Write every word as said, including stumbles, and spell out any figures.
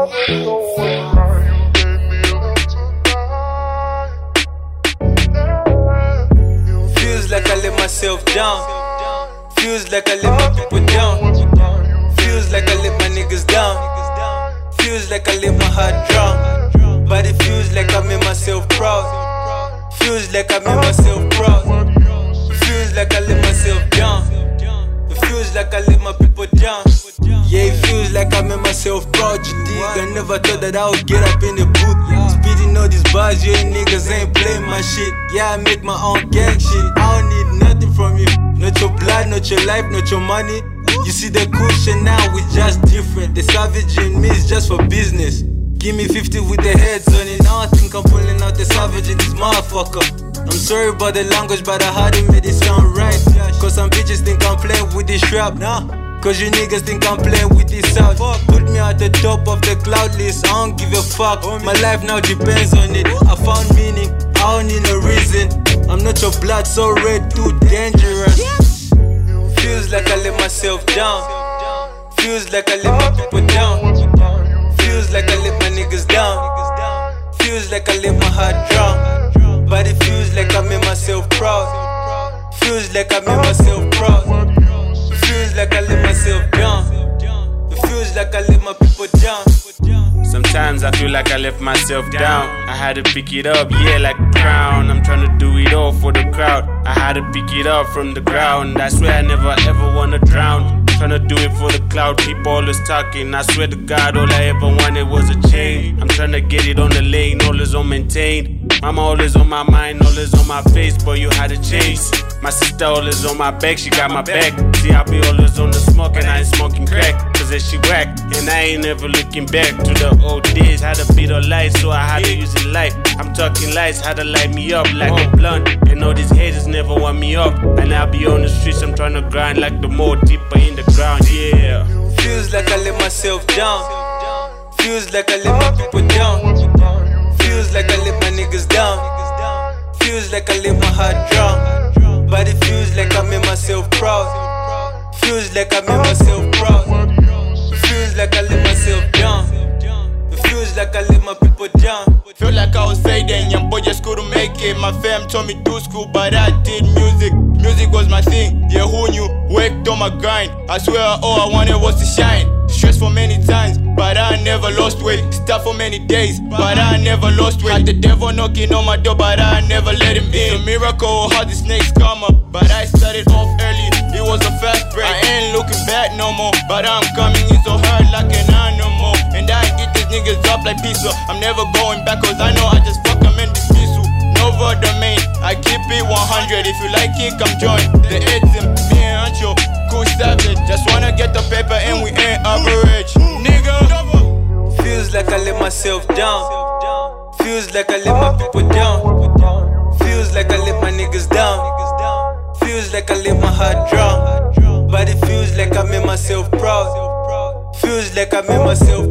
Feels like I let myself down. Feels like I let my people down. Feels like I let my niggas down. Feels like I let my heart drown. But it feels like I made myself proud. Feels like I made myself proud. Feels like I let myself down. It feels like I let my people down. Yeah, it feels like I made myself proud, you dig. I never thought that I would get up in the booth. Speeding all these bars, you ain't niggas ain't playing my shit. Yeah, I make my own gang shit. I don't need nothing from you. Not your blood, not your life, not your money. You see the cushion now, we just different. The savage in me is just for business. Give me fifty with the heads on it. Now I think I'm pulling out the savage in this motherfucker. I'm sorry about the language, but I had it made it sound right. Cause some bitches think I'm playing with this rap, nah. Cause you niggas think I'm playing with this sound. Put me at the top of the cloud list, I don't give a fuck. My life now depends on it. I found meaning, I don't need no reason. I'm not your blood so red, too dangerous. Feels like I let myself down. Feels like I let my people down. Feels like I let my niggas down. Feels like I let my heart drown. But it feels like I made myself proud. Feels like I made myself proud. Feels like I let myself down. It feels like I let my people down. Sometimes I feel like I left myself down. I had to pick it up, yeah, like a crown. I'm trying to do it all for the crowd. I had to pick it up from the ground. I swear I never ever wanna drown. Tryna do it for the cloud, people always talking. I swear to God, all I ever wanted was a chain. I'm tryna get it on the lane, always on maintain. Mama always on my mind, always on my face, but you had to change. My sister always on my back, she got my back. See, I be always on the smoke and I ain't smoking crack. Cause then she whack, and I ain't ever looking back to the old days. Had to beat her light, so I had to use it light. I'm talking lights, had to light me up like a blunt. And all these haters never want me up. And I be on the streets, I'm tryna grind like the more deeper in the ground, yeah. Feels like I let myself down. Feels like I let my people down. Feels like I let my niggas down. Feels like I let my heart drown. But it feels like I made myself proud. Feels like I made myself proud. Feels like I let myself down. It feels like I let my people down. Feel like I was fading, young boy just couldn't make it. My fam told me do school, but I did music. Music was my thing, yeah, who knew? Worked on my grind. I swear all I wanted was to shine. Stressed for many times, but I never lost weight. Stuck for many days, but I never lost weight. Had the devil knocking on my door, but I never let him in. It's a miracle how the snakes come up, but I started off early. It was a fast break. I ain't looking back no more, but I'm coming in so hard like an animal. And I eat these niggas up like pizza. I'm never going back cause I know I just fuck them and dismiss you. Nova domain, I keep it one hundred. If you like it, come join. The Eds and me and Ancho, cool savage. Just wanna get the paper and we ain't average, nigga. Feels like I let myself down. Feels like I let my people down. Feels like I let my niggas down. Feels like I let my heart drown. But it feels like I made myself proud. Feels like I made myself